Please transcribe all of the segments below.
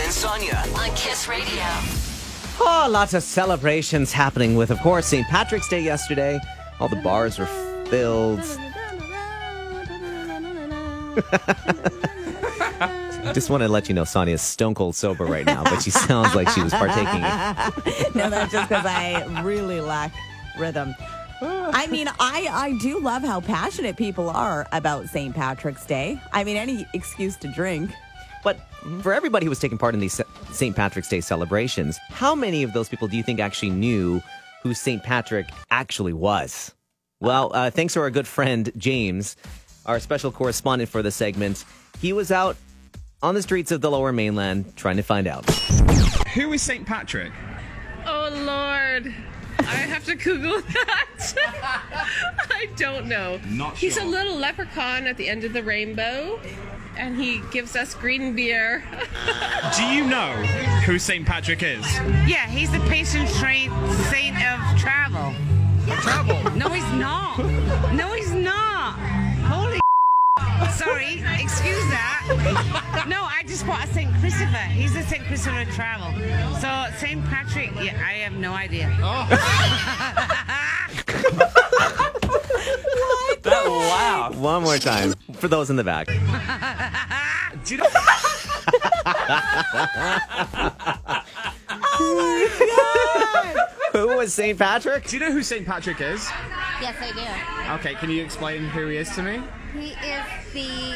and Sonia on Kiss Radio. Oh, lots of celebrations happening with, of course, St. Patrick's Day yesterday. All the bars were filled. Just want to let you know Sonia's stone cold sober right now, but she sounds like she was partaking. No, that's just because I really lack rhythm. I mean, I do love how passionate people are about St. Patrick's Day. I mean, any excuse to drink. But for everybody who was taking part in these St. Patrick's Day celebrations, how many of those people do you think actually knew who St. Patrick actually was? Well, thanks to our good friend James, our special correspondent for the segment, he was out on the streets of the Lower Mainland trying to find out. Who is St. Patrick? Oh, Lord. I have to Google that. I don't know. Not He's sure. a little leprechaun at the end of the rainbow, and he gives us green beer. Do you know who St. Patrick is? Yeah, he's the patron saint of travel. Travel. No, he's not. No, he's not. Holy sorry, excuse that. No, I just bought a St. Christopher. He's the St. Christopher of travel. So, St. Patrick, yeah, I have no idea. That laugh. One more time for those in the back. Do you know? Who was St. Patrick? Do you know who St. Patrick is? Yes, I do. Okay, can you explain who he is to me? He is the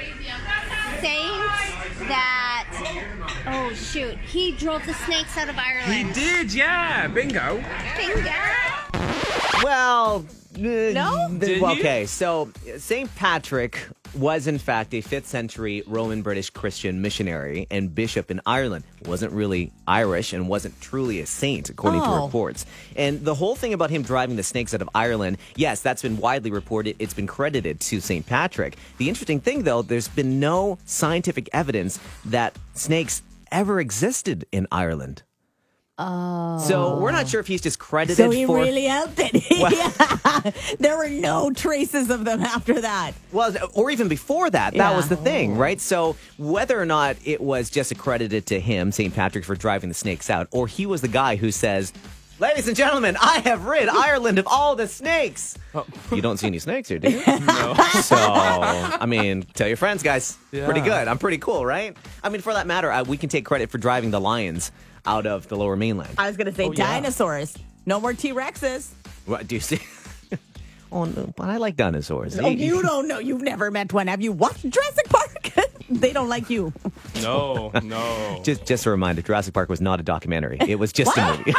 saint that, oh shoot, he drove the snakes out of Ireland. He did, yeah. Bingo. Bingo. Well, No? Okay, so St. Patrick was in fact a 5th century Roman British Christian missionary and bishop in Ireland. Wasn't really Irish and wasn't truly a saint, according to reports. And the whole thing about him driving the snakes out of Ireland, yes, that's been widely reported. It's been credited to St. Patrick. The interesting thing, though, there's been no scientific evidence that snakes ever existed in Ireland. Oh. So we're not sure if he's just credited So he for... really helped it. Yeah. There were no traces of them after that. Well, or even before that, that Yeah. was the thing, right? So whether or not it was just accredited to him, St. Patrick, for driving the snakes out, or he was the guy who says, "Ladies and gentlemen, I have rid Ireland of all the snakes." You don't see any snakes here, do you? No. So, I mean, tell your friends, guys. Yeah. Pretty good. I'm pretty cool, right? I mean, for that matter, we can take credit for driving the lions out of the Lower Mainland. I was going to say yeah. dinosaurs. No more T-Rexes. What, do you see? Oh, no, but I like dinosaurs. Oh, you don't know. You've never met one. Have you watched Jurassic Park? They don't like you. No. Just a reminder, Jurassic Park was not a documentary. It was just a movie.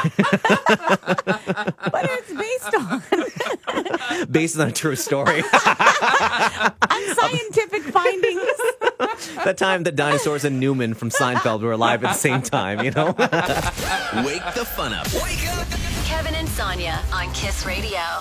But it's based on Based on a true story. scientific findings. That time the dinosaurs and Newman from Seinfeld were alive at the same time, you know? Wake the fun up. Wake up. Kevin and Sonia on Kiss Radio.